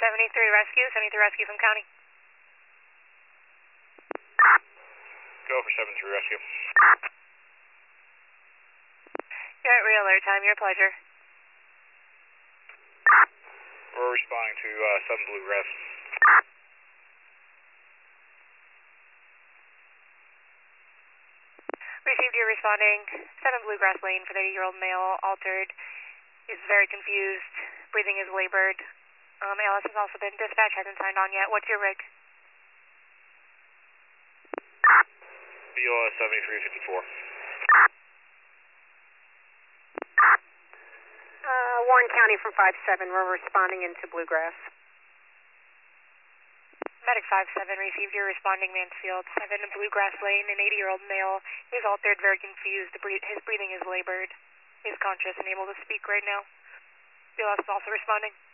73 rescue, 73 rescue from county. Go for 73 rescue. You're at re-alert time, your pleasure. We're responding to 7 Bluegrass. Received, you're responding. 7 Bluegrass Lane for the 80-year-old male, altered. Is very confused. Breathing is labored. ALS has also been dispatched, hasn't signed on yet. What's your rig? BLS 7354. Warren County from 5-7. We're responding into Bluegrass. Medic 5-7 received, you're responding Mansfield. 7 Bluegrass Lane, an 80-year-old male is altered, very confused. His breathing is labored. He's conscious and able to speak right now. BLS is also responding.